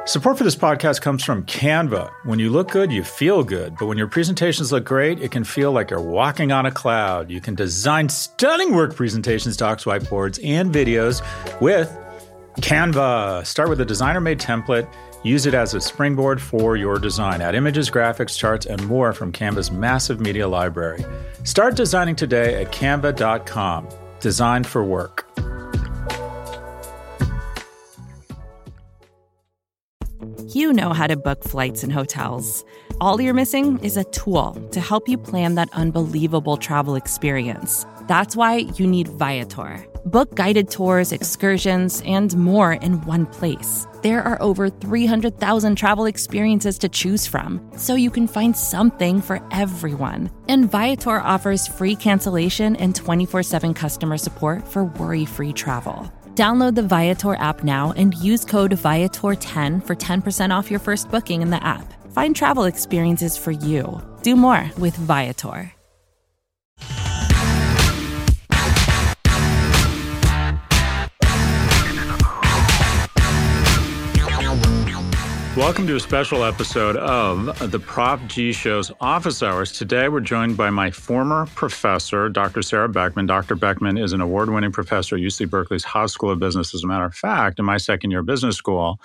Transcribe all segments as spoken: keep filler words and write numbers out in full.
Support for this podcast comes from Canva. When you look good, you feel good. But when your presentations look great, it can feel like you're walking on a cloud. You can design stunning work presentations, docs, whiteboards, and videos with Canva. Start with a designer-made template. Use it as a springboard for your design. Add images, graphics, charts, and more from Canva's massive media library. Start designing today at canva dot com. Design for work. You know how to book flights and hotels. All you're missing is a tool to help you plan that unbelievable travel experience. That's why you need Viator. Book guided tours, excursions, and more in one place. There are over three hundred thousand travel experiences to choose from, so you can find something for everyone. And Viator offers free cancellation and twenty-four seven customer support for worry-free travel. Download the Viator app now and use code Viator ten for ten percent off your first booking in the app. Find travel experiences for you. Do more with Viator. Welcome to a special episode of the Prof G Show's Office Hours. Today, we're joined by my former professor, Doctor Sarah Beckman. Doctor Beckman is an award-winning professor at U C Berkeley's Haas School of Business. As a matter of fact, in my second year of business school,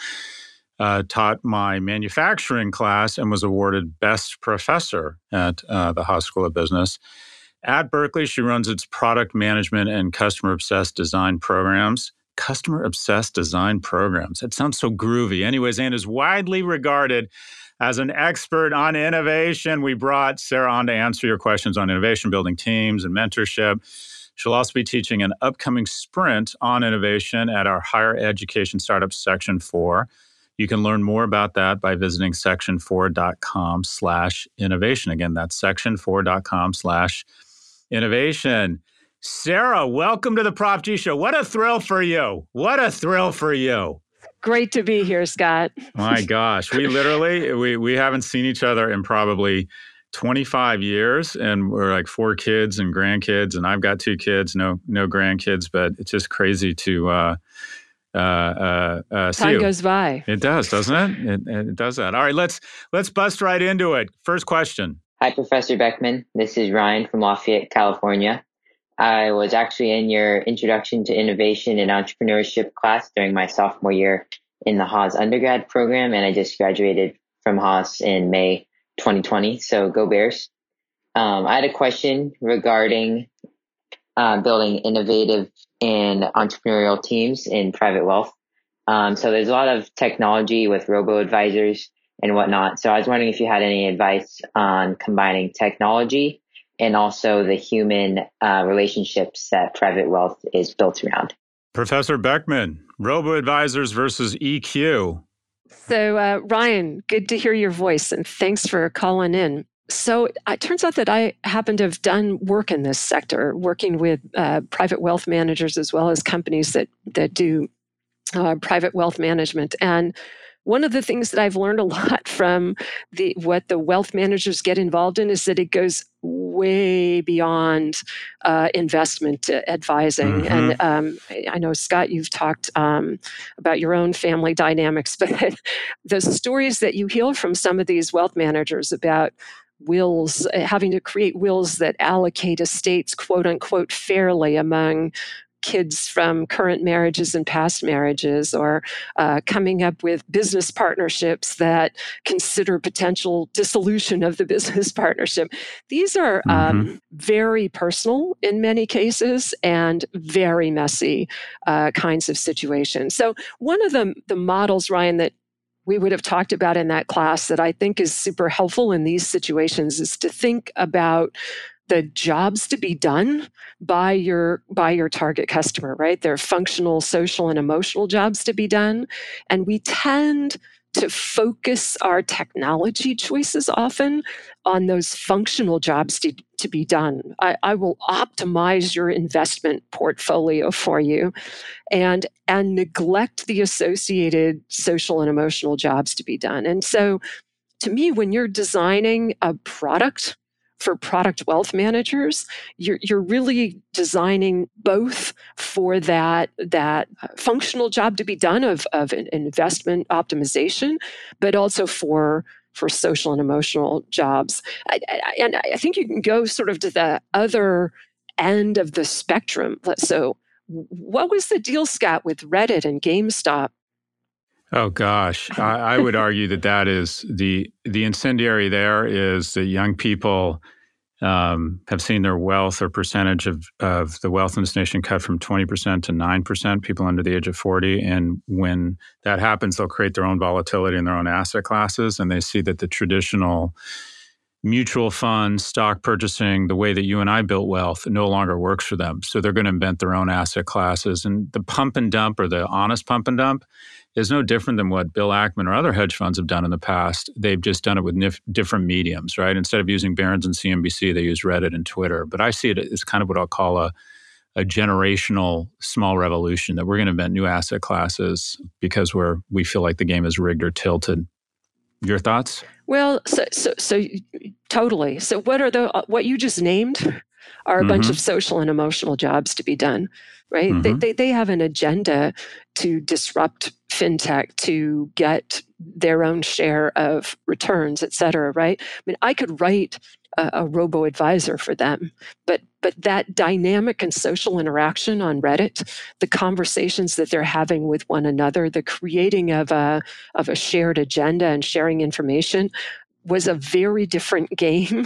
uh, taught my manufacturing class and was awarded Best Professor at uh, the Haas School of Business. At Berkeley, she runs its product management and customer-obsessed design programs. Customer-obsessed design programs. That sounds so groovy. Anyways, and is widely regarded as an expert on innovation. We brought Sarah on to answer your questions on innovation, building teams, and mentorship. She'll also be teaching an upcoming sprint on innovation at our Higher Education Startups Section four. You can learn more about that by visiting section four dot com slash innovation. Again, that's section four dot com slash innovation. Sarah, welcome to the Prof G Show. What a thrill for you. What a thrill for you. Great to be here, Scott. My gosh, we literally, we we haven't seen each other in probably twenty-five years, and we're like four kids and grandkids, and I've got two kids, no no grandkids, but it's just crazy to uh, uh, uh, uh, see Time you. goes by. It does, doesn't it? it? It does that. All right, let's let's bust right into it. First question. Hi, Professor Beckman. This is Ryan from Lafayette, California. I was actually in your Introduction to Innovation and Entrepreneurship class during my sophomore year in the Haas undergrad program, and I just graduated from Haas in May twenty twenty, so go Bears. Um, I had a question regarding uh, building innovative and entrepreneurial teams in private wealth. Um, so there's a lot of technology with robo-advisors and whatnot, so I was wondering if you had any advice on combining technology and also the human uh, relationships that private wealth is built around. Professor Beckman, robo-advisors versus E Q. So, uh, Ryan, good to hear your voice, and thanks for calling in. So it turns out that I happen to have done work in this sector, working with uh, private wealth managers as well as companies that, that do uh, private wealth management. And one of the things that I've learned a lot from the what the wealth managers get involved in is that it goes way beyond uh, investment advising. Mm-hmm. And um, I know, Scott, you've talked um, about your own family dynamics, but the stories that you hear from some of these wealth managers about wills, having to create wills that allocate estates, quote unquote, fairly among kids from current marriages and past marriages, or uh, coming up with business partnerships that consider potential dissolution of the business partnership. These are mm-hmm. um, very personal in many cases and very messy uh, kinds of situations. So one of the, the models, Ryan, that we would have talked about in that class that I think is super helpful in these situations is to think about the jobs to be done by your by your target customer, right? They're functional, social, and emotional jobs to be done. And we tend to focus our technology choices often on those functional jobs to, to be done. I, I will optimize your investment portfolio for you and, and neglect the associated social and emotional jobs to be done. And so to me, when you're designing a product for product wealth managers, you're, you're really designing both for that, that functional job to be done of, of an investment optimization, but also for for social and emotional jobs. I, I, and I think you can go sort of to the other end of the spectrum. So what was the deal, Scott, with Reddit and GameStop? Oh gosh, I, I would argue that that is the the incendiary. There is that young people um, have seen their wealth or percentage of of the wealth in this nation cut from twenty percent to nine percent. People under the age of forty, and when that happens, they'll create their own volatility in their own asset classes, and they see that the traditional mutual funds, stock purchasing, the way that you and I built wealth no longer works for them. So they're going to invent their own asset classes, and the pump and dump or the honest pump and dump is no different than what Bill Ackman or other hedge funds have done in the past. They've just done it with nif- different mediums, right? Instead of using Barron's and C N B C, they use Reddit and Twitter. But I see it as kind of what I'll call a, a generational small revolution, that we're going to invent new asset classes because we're we feel like the game is rigged or tilted. Your thoughts? Well, so so, so totally. So what are the uh, what you just named are a mm-hmm. bunch of social and emotional jobs to be done, right? Mm-hmm. They, they they have an agenda to disrupt fintech, to get their own share of returns, et cetera, right? I mean, I could write a, a robo-advisor for them, but but that dynamic and social interaction on Reddit, the conversations that they're having with one another, the creating of a of a shared agenda and sharing information was a very different game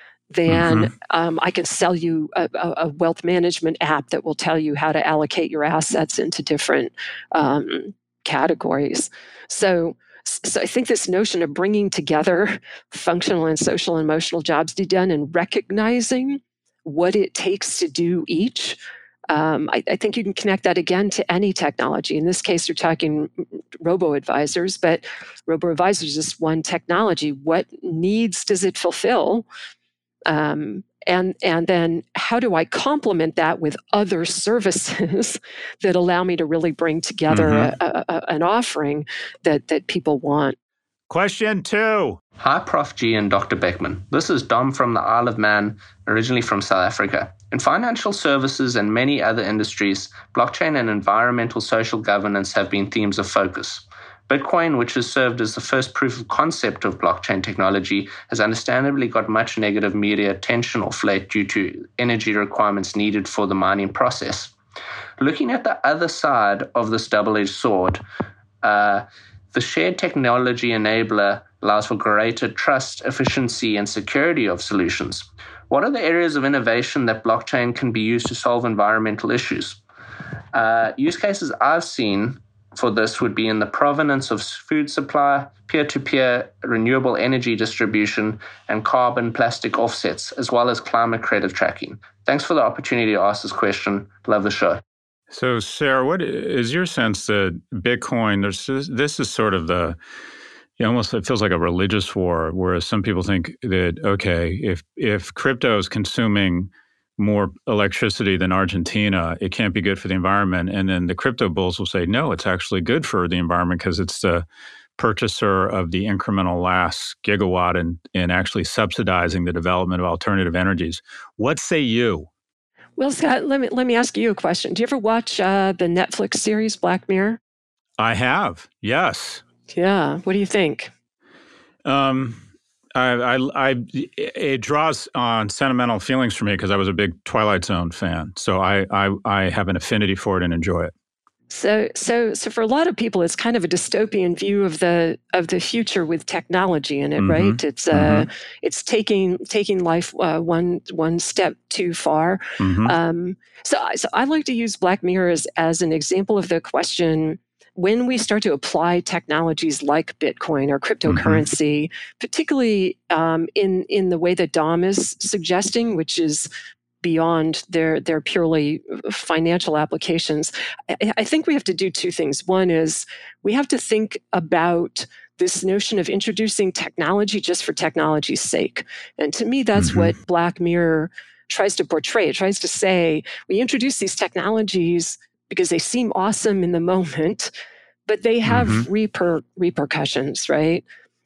than mm-hmm. um, I can sell you a, a wealth management app that will tell you how to allocate your assets into different um, categories. So, so I think this notion of bringing together functional and social and emotional jobs to be done and recognizing what it takes to do each, um, I, I think you can connect that again to any technology. In this case, you're talking robo-advisors, but robo-advisors is one technology. What needs does it fulfill? Um, and and then how do I complement that with other services that allow me to really bring together mm-hmm. a, a, an offering that that people want? Question two. Hi, Professor G and Doctor Beckman. This is Dom from the Isle of Man, originally from South Africa. In financial services and many other industries, blockchain and environmental social governance have been themes of focus. Bitcoin, which has served as the first proof of concept of blockchain technology, has understandably got much negative media attention off late due to energy requirements needed for the mining process. Looking at the other side of this double-edged sword, uh, the shared technology enabler allows for greater trust, efficiency, and security of solutions. What are the areas of innovation that blockchain can be used to solve environmental issues? Uh, use cases I've seen for this would be in the provenance of food supply, peer-to-peer renewable energy distribution, and carbon plastic offsets, as well as climate credit tracking. Thanks for the opportunity to ask this question. Love the show. So, Sarah, what is your sense that Bitcoin, there's this is sort of the, you know, almost it feels like a religious war, whereas some people think that, okay, if if crypto is consuming more electricity than Argentina, it can't be good for the environment. And then the crypto bulls will say, no, it's actually good for the environment because it's the purchaser of the incremental last gigawatt and, and actually subsidizing the development of alternative energies. What say you? Well, Scott, let me let me ask you a question. Do you ever watch uh, the Netflix series Black Mirror? I have, yes. Yeah. What do you think? Um, I, I, I, it draws on sentimental feelings for me because I was a big Twilight Zone fan. So I, I, I have an affinity for it and enjoy it. So, so, so for a lot of people, it's kind of a dystopian view of the of the future with technology in it, mm-hmm. right? It's uh, mm-hmm. it's taking taking life uh, one one step too far. Mm-hmm. Um, so, so I like to use Black Mirror as, as an example of the question: when we start to apply technologies like Bitcoin or cryptocurrency, mm-hmm. particularly um, in in the way that Dom is suggesting, which is beyond their their purely financial applications, I, I think we have to do two things. One is we have to think about this notion of introducing technology just for technology's sake. And to me, that's mm-hmm. what Black Mirror tries to portray. It tries to say, we introduce these technologies because they seem awesome in the moment, but they have mm-hmm. reper, repercussions, right?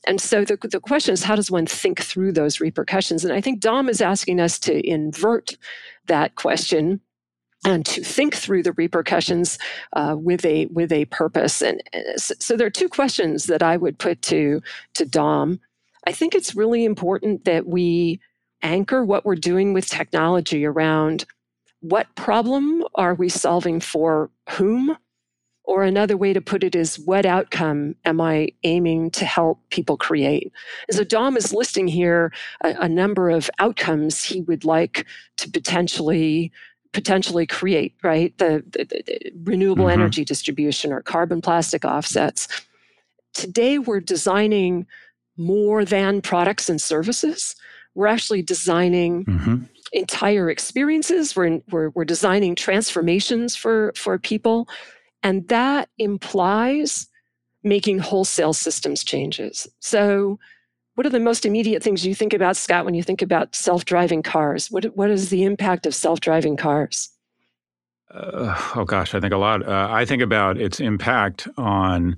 And so the, the question is, how does one think through those repercussions? And I think Dom is asking us to invert that question and to think through the repercussions uh, with a with a purpose. And uh, so, so there are two questions that I would put to to Dom. I think it's really important that we anchor what we're doing with technology around what problem are we solving for whom? Or another way to put it is, what outcome am I aiming to help people create? And so Dom is listing here a, a number of outcomes he would like to potentially potentially create, right? The, the, the renewable mm-hmm. energy distribution or carbon plastic offsets. Today, we're designing more than products and services. We're actually designing mm-hmm. entire experiences. We're, we're, we're designing transformations for, for people. And that implies making wholesale systems changes. So what are the most immediate things you think about, Scott, when you think about self-driving cars? What, what is the impact of self-driving cars? Uh, oh, gosh, I think a lot. Uh, I think about its impact on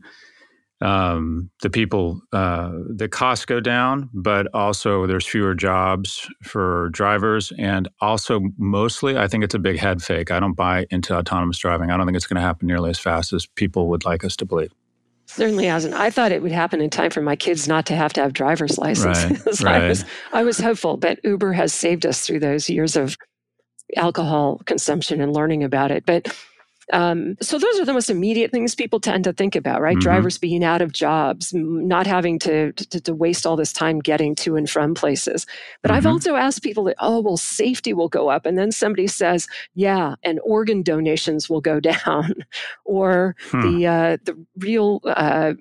um, the people. Uh, the costs go down, but also there's fewer jobs for drivers. And also, mostly, I think it's a big head fake. I don't buy into autonomous driving. I don't think it's going to happen nearly as fast as people would like us to believe. Certainly hasn't. I thought it would happen in time for my kids not to have to have driver's licenses. Right, right. I was, I was hopeful, but Uber has saved us through those years of alcohol consumption and learning about it. But um, so those are the most immediate things people tend to think about, right? Mm-hmm. Drivers being out of jobs, not having to, to to waste all this time getting to and from places. But mm-hmm. I've also asked people that, oh, well, safety will go up. And then somebody says, yeah, and organ donations will go down. or hmm. the uh, the real uh,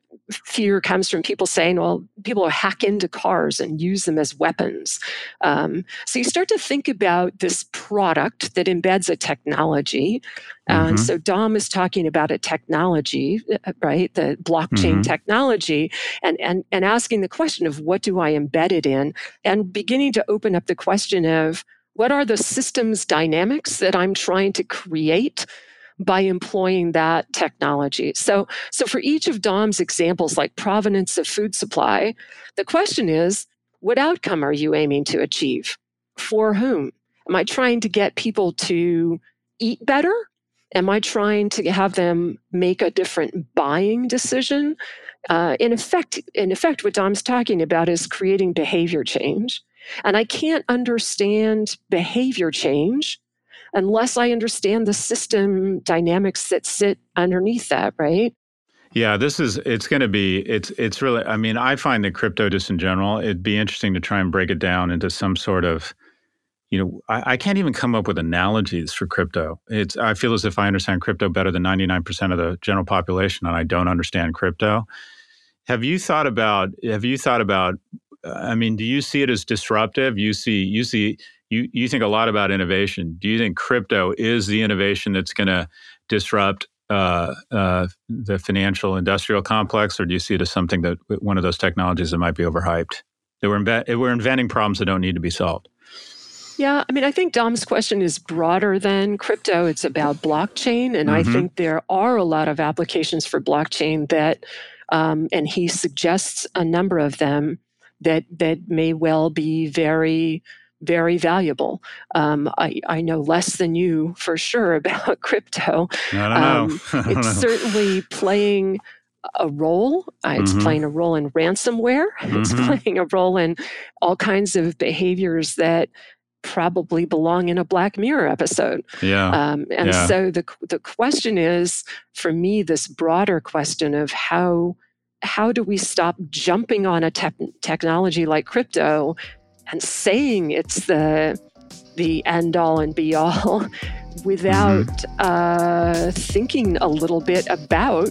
fear comes from people saying, well, people will hack into cars and use them as weapons. Um, so you start to think about this product that embeds a technology. Mm-hmm. And so Dom is talking about a technology, right? The blockchain mm-hmm. technology, and, and, and asking the question of what do I embed it in, and beginning to open up the question of what are the systems dynamics that I'm trying to create by employing that technology. So, so for each of Dom's examples, like provenance of food supply, the question is, what outcome are you aiming to achieve? For whom? Am I trying to get people to eat better? Am I trying to have them make a different buying decision? Uh, in effect, in effect, what Dom's talking about is creating behavior change. And I can't understand behavior change unless I understand the system dynamics that sit underneath that, right? Yeah, this is, it's going to be, it's it's really, I mean, I find that crypto just in general, it'd be interesting to try and break it down into some sort of, you know, I, I can't even come up with analogies for crypto. It's, I feel as if I understand crypto better than ninety-nine percent of the general population, and I don't understand crypto. Have you thought about, have you thought about, I mean, do you see it as disruptive? You see, you see, You you think a lot about innovation. Do you think crypto is the innovation that's going to disrupt uh, uh, the financial industrial complex, or do you see it as something that one of those technologies that might be overhyped? That we're, inve- we're inventing problems that don't need to be solved. Yeah, I mean, I think Dom's question is broader than crypto. It's about blockchain, and mm-hmm. I think there are a lot of applications for blockchain that, um, and he suggests a number of them that that may well be very very valuable. Um, I, I know less than you for sure about crypto. I don't know. Um, I don't it's know. certainly playing a role. Uh, it's mm-hmm. playing a role in ransomware. Mm-hmm. It's playing a role in all kinds of behaviors that probably belong in a Black Mirror episode. Yeah. Um, and yeah. so the the question is, for me, this broader question of how how do we stop jumping on a te- technology like crypto and saying it's the the end all and be all without mm-hmm. uh, thinking a little bit about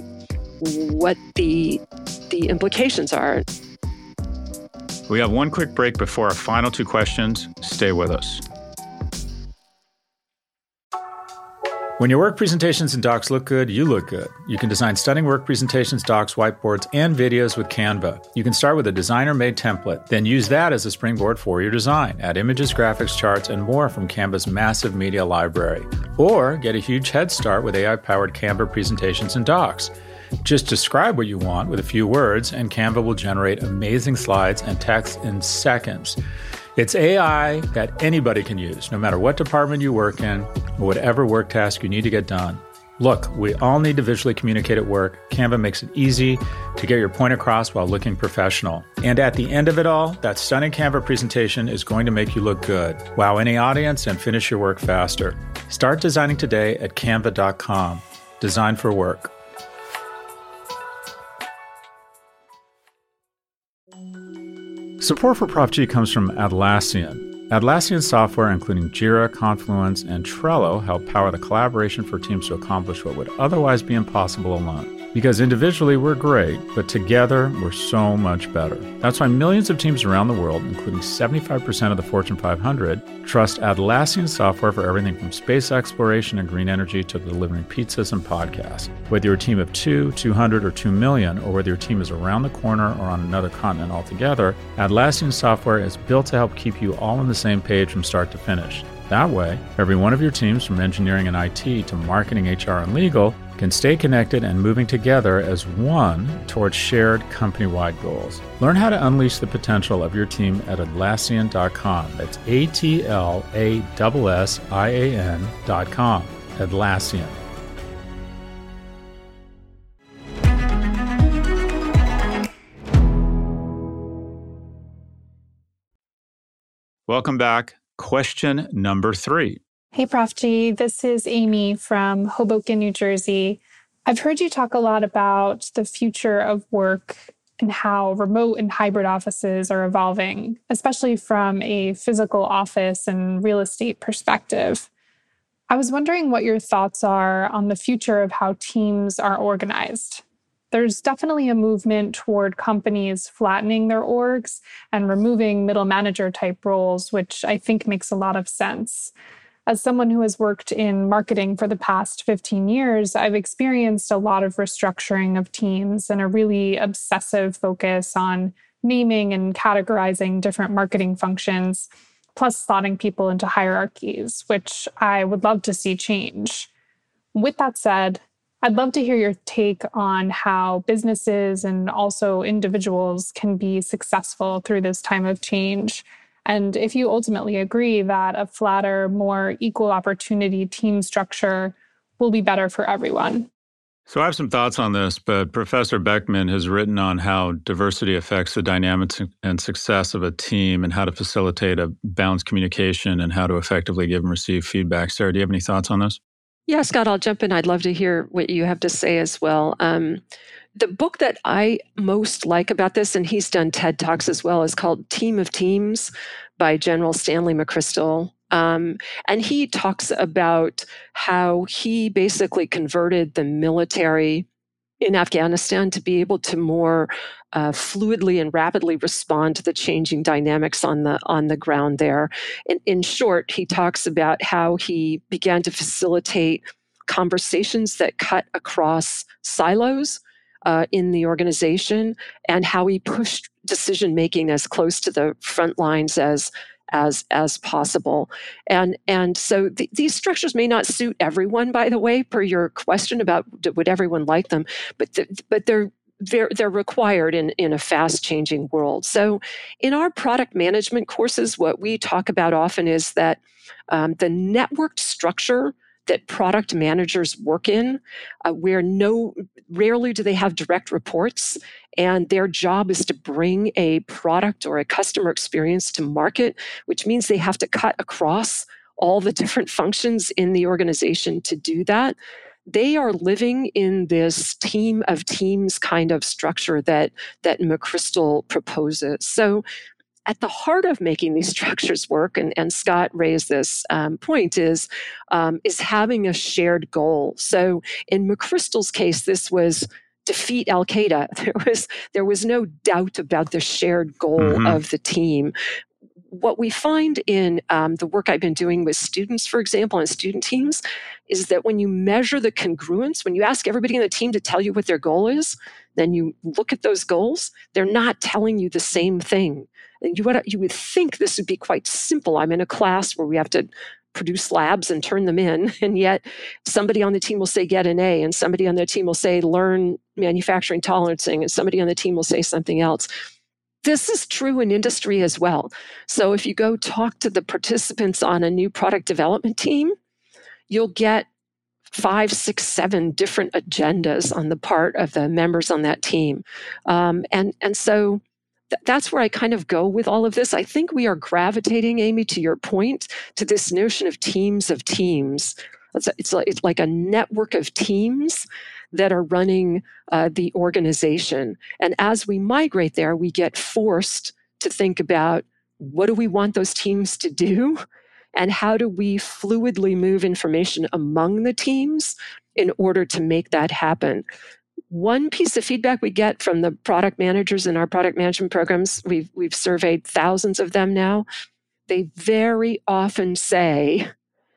what the the implications are. We have one quick break before our final two questions. Stay with us. When your work presentations and docs look good, you look good. You can design stunning work presentations, docs, whiteboards, and videos with Canva. You can start with a designer-made template, then use that as a springboard for your design. Add images, graphics, charts, and more from Canva's massive media library. Or get a huge head start with A I-powered Canva presentations and docs. Just describe what you want with a few words, and Canva will generate amazing slides and text in seconds. It's A I that anybody can use, no matter what department you work in or whatever work task you need to get done. Look, we all need to visually communicate at work. Canva makes it easy to get your point across while looking professional. And at the end of it all, that stunning Canva presentation is going to make you look good, wow any audience, and finish your work faster. Start designing today at canva dot com. Design for work. Support for Prof G comes from Atlassian. Atlassian software, including Jira, Confluence, and Trello, help power the collaboration for teams to accomplish what would otherwise be impossible alone. Because individually we're great, but together we're so much better. That's why millions of teams around the world, including seventy-five percent of the Fortune five hundred, trust Atlassian software for everything from space exploration and green energy to delivering pizzas and podcasts. Whether you're a team of two, two hundred, or two million, or whether your team is around the corner or on another continent altogether, Atlassian software is built to help keep you all on the same page from start to finish. That way, every one of your teams, from engineering and I T to marketing, H R, and legal, can stay connected and moving together as one towards shared company-wide goals. Learn how to unleash the potential of your team at Atlassian dot com. That's A T L A S S I A N dot com. Atlassian. Welcome back. Question number three. Hey, Prof G. This is Amy from Hoboken, New Jersey. I've heard you talk a lot about the future of work and how remote and hybrid offices are evolving, especially from a physical office and real estate perspective. I was wondering what your thoughts are on the future of how teams are organized. There's definitely a movement toward companies flattening their orgs and removing middle manager type roles, which I think makes a lot of sense. As someone who has worked in marketing for the past fifteen years, I've experienced a lot of restructuring of teams and a really obsessive focus on naming and categorizing different marketing functions, plus slotting people into hierarchies, which I would love to see change. With that said, I'd love to hear your take on how businesses and also individuals can be successful through this time of change. And if you ultimately agree that a flatter, more equal opportunity team structure will be better for everyone. So I have some thoughts on this, but Professor Beckman has written on how diversity affects the dynamics and success of a team and how to facilitate a balanced communication and how to effectively give and receive feedback. Sarah, do you have any thoughts on this? Yeah, Scott, I'll jump in. I'd love to hear what you have to say as well. Um, the book that I most like about this, and he's done TED Talks as well, is called Team of Teams by General Stanley McChrystal. Um, and he talks about how he basically converted the military in Afghanistan to be able to more uh, fluidly and rapidly respond to the changing dynamics on the on the ground there. In, in short, he talks about how he began to facilitate conversations that cut across silos uh, in the organization, and how he pushed decision making as close to the front lines as as as possible. And and so th- these structures may not suit everyone, by the way, per your question about would everyone like them, but th- but they're they're, they're required in, in a fast-changing world. So in our product management courses, what we talk about often is that um, the networked structure that product managers work in, uh, where no, rarely do they have direct reports, and their job is to bring a product or a customer experience to market, which means they have to cut across all the different functions in the organization to do that. They are living in this team of teams kind of structure that, that McChrystal proposes. So at the heart of making these structures work, and, and Scott raised this um, point, is, um, is having a shared goal. So in McChrystal's case, this was defeat Al-Qaeda. There was, there was no doubt about the shared goal mm-hmm. of the team. What we find in um, the work I've been doing with students, for example, and student teams, is that when you measure the congruence, when you ask everybody in the team to tell you what their goal is, then you look at those goals, they're not telling you the same thing. And you would, you would think this would be quite simple. I'm in a class where we have to produce labs and turn them in. And yet somebody on the team will say, get an A, and somebody on the team will say, learn manufacturing tolerancing, and somebody on the team will say something else. This is true in industry as well. So if you go talk to the participants on a new product development team, you'll get five, six, seven different agendas on the part of the members on that team. Um, and, and so th- that's where I kind of go with all of this. I think we are gravitating, Amy, to your point, to this notion of teams of teams. It's, it's, like, it's like a network of teams that are running uh, the organization. And as we migrate there, we get forced to think about, what do we want those teams to do? And how do we fluidly move information among the teams in order to make that happen? One piece of feedback we get from the product managers in our product management programs, we've, we've surveyed thousands of them now, they very often say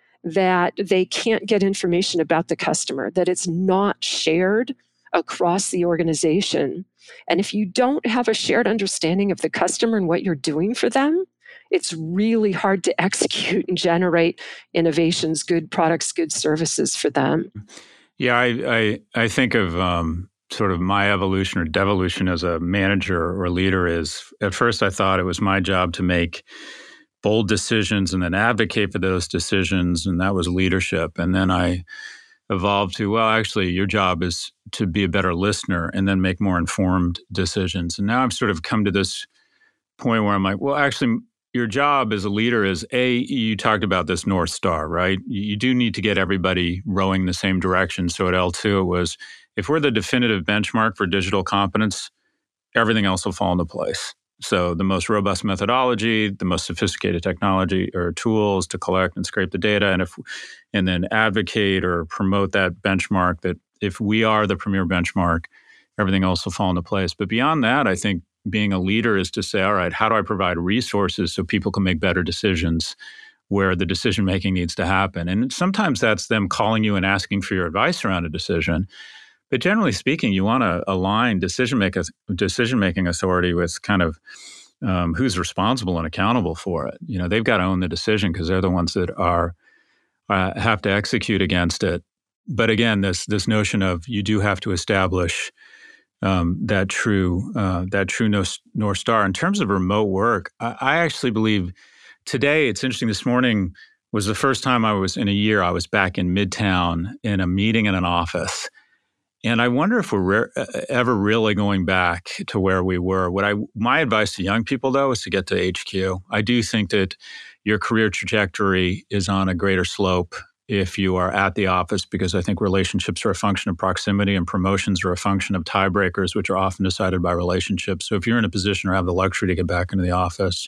that they can't get information about the customer, that it's not shared across the organization. And if you don't have a shared understanding of the customer and what you're doing for them, it's really hard to execute and generate innovations, good products, good services for them. Yeah, I I, I think of um, sort of my evolution or devolution as a manager or leader is, at first I thought it was my job to make bold decisions and then advocate for those decisions, and that was leadership. And then I evolved to, well, actually, your job is to be a better listener and then make more informed decisions. And now I've sort of come to this point where I'm like, well, actually, your job as a leader is, A, you talked about this North Star, right? You do need to get everybody rowing the same direction. So at L two, it was, if we're the definitive benchmark for digital competence, everything else will fall into place. So the most robust methodology, the most sophisticated technology or tools to collect and scrape the data, and if and then advocate or promote that benchmark, that if we are the premier benchmark, everything else will fall into place. But beyond that, I think being a leader is to say, all right, how do I provide resources so people can make better decisions where the decision making needs to happen? And sometimes that's them calling you and asking for your advice around a decision. But generally speaking, you want to align decision-making decision-making authority with kind of um, who's responsible and accountable for it. You know, they've got to own the decision because they're the ones that are uh, have to execute against it. But again, this this notion of you do have to establish um, that true uh, that true North Star. In terms of remote work, I, I actually believe today, it's interesting, this morning was the first time I was in a year, I was back in Midtown in a meeting in an office. And I wonder if we're re- ever really going back to where we were. What I, my advice to young people, though, is to get to H Q. I do think that your career trajectory is on a greater slope if you are at the office, because I think relationships are a function of proximity and promotions are a function of tiebreakers, which are often decided by relationships. So if you're in a position or have the luxury to get back into the office,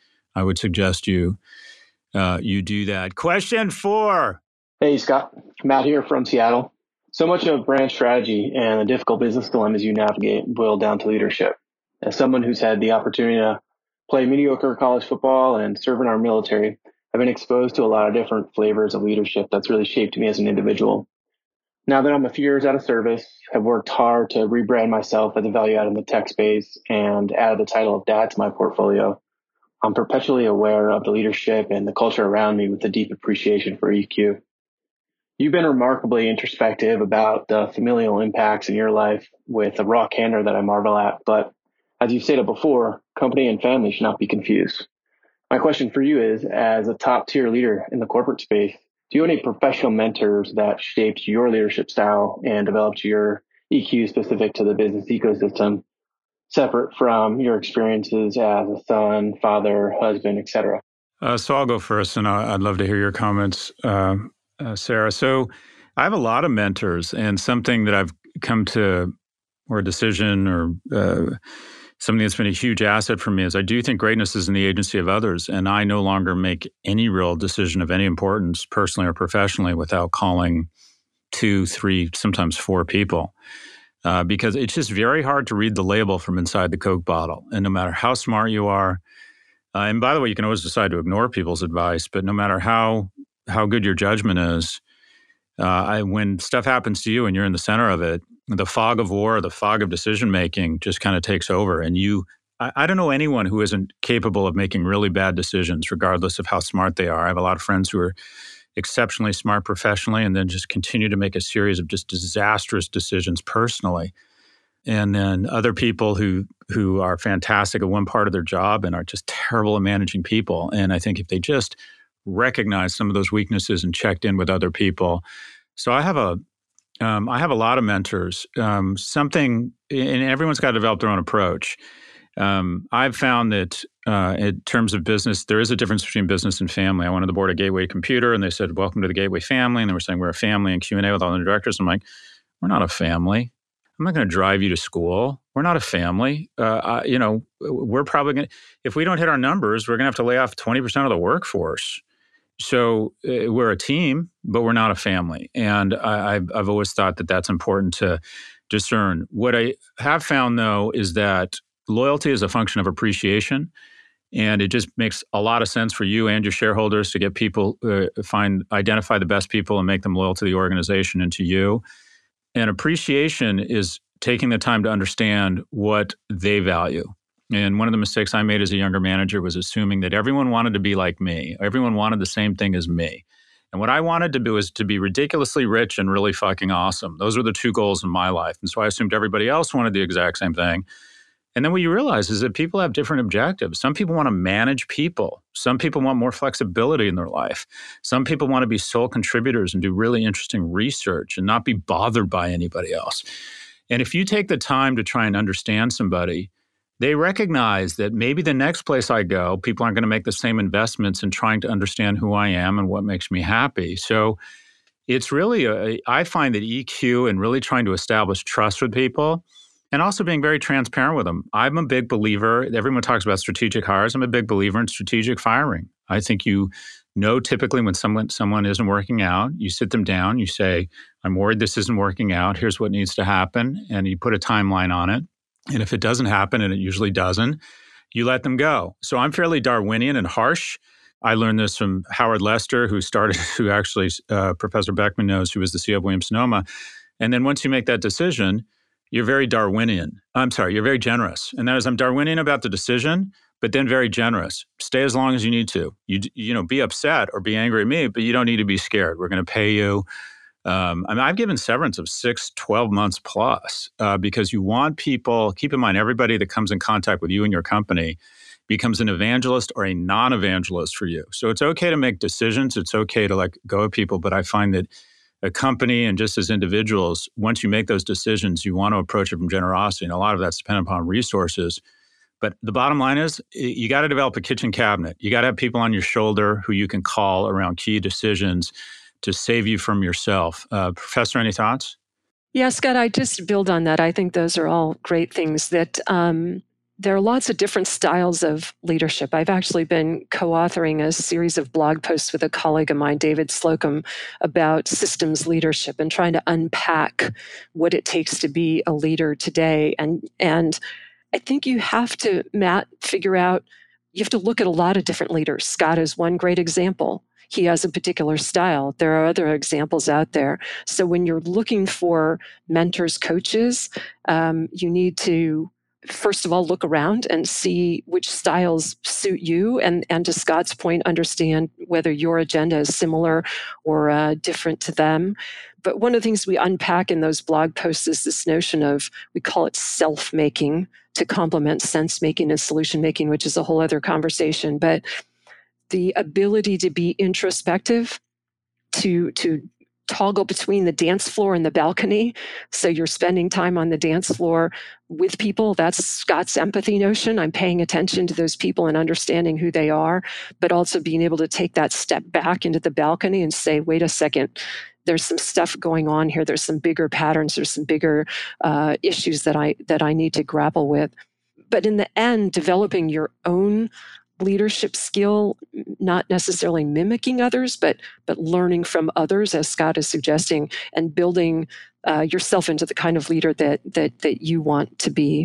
I would suggest you uh, you do that. Question four. Hey, Scott. Matt here from Seattle. So much of brand strategy and the difficult business dilemmas you navigate boil down to leadership. As someone who's had the opportunity to play mediocre college football and serve in our military, I've been exposed to a lot of different flavors of leadership that's really shaped me as an individual. Now that I'm a few years out of service, I've worked hard to rebrand myself as a value add in the tech space and added the title of dad to my portfolio. I'm perpetually aware of the leadership and the culture around me with a deep appreciation for E Q. You've been remarkably introspective about the familial impacts in your life with a raw candor that I marvel at. But as you've stated before, company and family should not be confused. My question for you is, as a top tier leader in the corporate space, do you have any professional mentors that shaped your leadership style and developed your E Q specific to the business ecosystem, separate from your experiences as a son, father, husband, et cetera? Uh, so I'll go first, and I'd love to hear your comments. Uh, Uh, Sarah. So I have a lot of mentors, and something that I've come to, or a decision, or uh, something that's been a huge asset for me is I do think greatness is in the agency of others, and I no longer make any real decision of any importance, personally or professionally, without calling two, three, sometimes four people, uh, because it's just very hard to read the label from inside the Coke bottle. And no matter how smart you are, uh, and by the way, you can always decide to ignore people's advice, but no matter how how good your judgment is, uh, I, when stuff happens to you and you're in the center of it, the fog of war, the fog of decision-making just kind of takes over. And you, I, I don't know anyone who isn't capable of making really bad decisions, regardless of how smart they are. I have a lot of friends who are exceptionally smart professionally and then just continue to make a series of just disastrous decisions personally. And then other people who who are fantastic at one part of their job and are just terrible at managing people. And I think if they just recognize some of those weaknesses and checked in with other people. So I have a um, I have a lot of mentors. Um, something, and everyone's got to develop their own approach. Um, I've found that uh, in terms of business, there is a difference between business and family. I went on the board of Gateway Computer, and they said, "Welcome to the Gateway family." And they were saying, "We're a family," and Q and A with all the directors. I'm like, "We're not a family. I'm not going to drive you to school. We're not a family. Uh, I, you know, we're probably going to, if we don't hit our numbers, we're going to have to lay off twenty percent of the workforce. So uh, we're a team, but we're not a family." And I, I've, I've always thought that that's important to discern. What I have found, though, is that loyalty is a function of appreciation. And it just makes a lot of sense for you and your shareholders to get people, uh, find, identify the best people and make them loyal to the organization and to you. And appreciation is taking the time to understand what they value. And one of the mistakes I made as a younger manager was assuming that everyone wanted to be like me. Everyone wanted the same thing as me. And what I wanted to do was to be ridiculously rich and really fucking awesome. Those were the two goals in my life. And so I assumed everybody else wanted the exact same thing. And then what you realize is that people have different objectives. Some people want to manage people. Some people want more flexibility in their life. Some people want to be sole contributors and do really interesting research and not be bothered by anybody else. And if you take the time to try and understand somebody, they recognize that maybe the next place I go, people aren't going to make the same investments in trying to understand who I am and what makes me happy. So it's really, a, I find that E Q and really trying to establish trust with people and also being very transparent with them. I'm a big believer, everyone talks about strategic hires. I'm a big believer in strategic firing. I think you know typically when someone someone isn't working out, you sit them down, you say, "I'm worried this isn't working out. Here's what needs to happen." And you put a timeline on it. And if it doesn't happen, and it usually doesn't, you let them go. So I'm fairly Darwinian and harsh. I learned this from Howard Lester, who started, who actually uh, Professor Beckman knows, who was the C E O of Williams-Sonoma. And then once you make that decision, you're very Darwinian. I'm sorry, you're very generous. And that is, I'm Darwinian about the decision, but then very generous. Stay as long as you need to. You you know, be upset or be angry at me, but you don't need to be scared. We're going to pay you. Um, I mean, I've given severance of six, twelve months plus uh, because you want people, keep in mind, everybody that comes in contact with you and your company becomes an evangelist or a non-evangelist for you. So it's okay to make decisions. It's okay to like go at people, but I find that a company and just as individuals, once you make those decisions, you want to approach it from generosity. And a lot of that's dependent upon resources. But the bottom line is you got to develop a kitchen cabinet. You got to have people on your shoulder who you can call around key decisions to save you from yourself. Uh, Professor, any thoughts? Yeah, Scott, I just build on that. I think those are all great things that um, there are lots of different styles of leadership. I've actually been co-authoring a series of blog posts with a colleague of mine, David Slocum, about systems leadership and trying to unpack what it takes to be a leader today. And, and I think you have to, Matt, figure out, you have to look at a lot of different leaders. Scott is one great example. He has a particular style. There are other examples out there. So when you're looking for mentors, coaches, um, you need to, first of all, look around and see which styles suit you. And, and to Scott's point, understand whether your agenda is similar or uh, different to them. But one of the things we unpack in those blog posts is this notion of, we call it self-making to complement sense-making and solution-making, which is a whole other conversation. But the ability to be introspective, to, to toggle between the dance floor and the balcony. So you're spending time on the dance floor with people. That's Scott's empathy notion. I'm paying attention to those people and understanding who they are, but also being able to take that step back into the balcony and say, wait a second, there's some stuff going on here. There's some bigger patterns. There's some bigger uh, issues that I that I need to grapple with. But in the end, developing your own leadership skill, not necessarily mimicking others, but but learning from others, as Scott is suggesting, and building uh, yourself into the kind of leader that that that you want to be.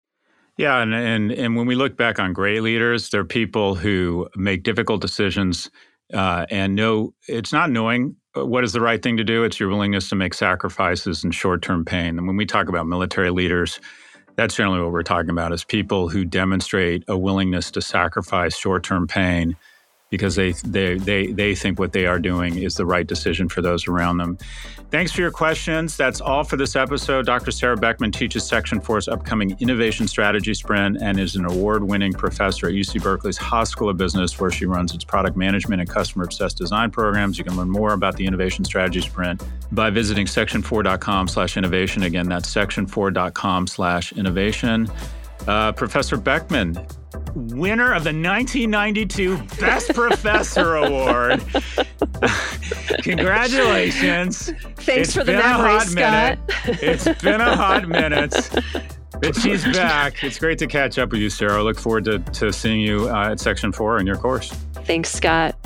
Yeah, and and and when we look back on great leaders, they're people who make difficult decisions uh, and know it's not knowing what is the right thing to do; it's your willingness to make sacrifices and short-term pain. And when we talk about military leaders, That's generally what we're talking about, is people who demonstrate a willingness to sacrifice short-term pain because they they they they think what they are doing is the right decision for those around them. Thanks for your questions. That's all for this episode. Doctor Sarah Beckman teaches Section four's upcoming Innovation Strategy Sprint and is an award-winning professor at U C Berkeley's Haas School of Business, where she runs its product management and customer-obsessed design programs. You can learn more about the Innovation Strategy Sprint by visiting section four dot com slash innovation. Again, that's section four dot com slash innovation. Uh, Professor Beckman, winner of the nineteen ninety-two Best Professor Award. Congratulations. Thanks it's for the memory, Scott. It's been a hot minute. But she's back. It's great to catch up with you, Sarah. I look forward to, to seeing you uh, at Section four in your course. Thanks, Scott.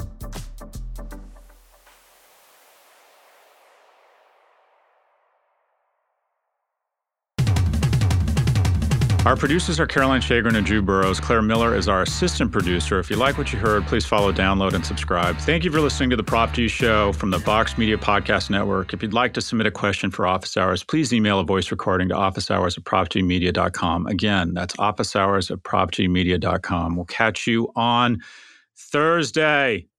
Our producers are Caroline Shagrin and Drew Burrows. Claire Miller is our assistant producer. If you like what you heard, please follow, download, and subscribe. Thank you for listening to The Prop G Show from the Vox Media Podcast Network. If you'd like to submit a question for Office Hours, please email a voice recording to office hours at prop g media dot com. Again, that's office hours at prop g media dot com. We'll catch you on Thursday.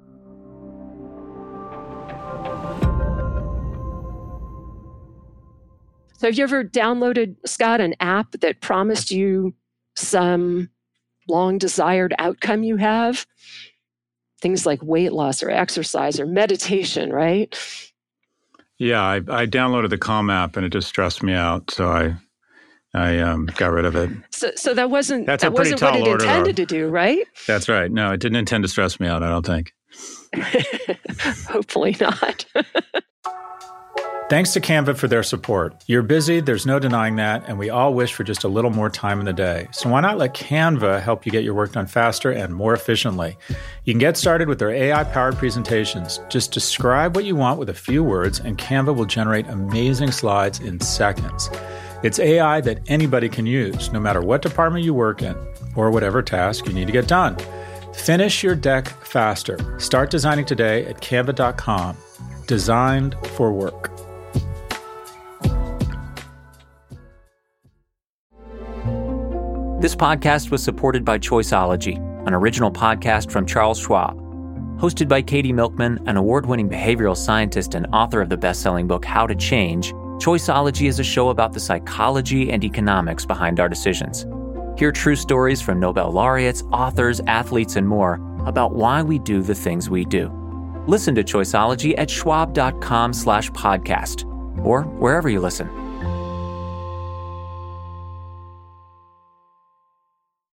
So have you ever downloaded, Scott, an app that promised you some long-desired outcome you have? Things like weight loss or exercise or meditation, right? Yeah, I, I downloaded the Calm app and it just stressed me out, so I I um, got rid of it. So, so that wasn't That's that a pretty wasn't what it tall order, intended though. to do, right? That's right. No, it didn't intend to stress me out, I don't think. Hopefully not. Thanks to Canva for their support. You're busy, there's no denying that, and we all wish for just a little more time in the day. So why not let Canva help you get your work done faster and more efficiently? You can get started with their A I-powered presentations. Just describe what you want with a few words, and Canva will generate amazing slides in seconds. It's A I that anybody can use, no matter what department you work in, or whatever task you need to get done. Finish your deck faster. Start designing today at canva dot com. Designed for work. This podcast was supported by Choiceology, an original podcast from Charles Schwab. Hosted by Katie Milkman, an award-winning behavioral scientist and author of the best-selling book How to Change, Choiceology is a show about the psychology and economics behind our decisions. Hear true stories from Nobel laureates, authors, athletes, and more about why we do the things we do. Listen to Choiceology at schwab dot com slash podcast or wherever you listen.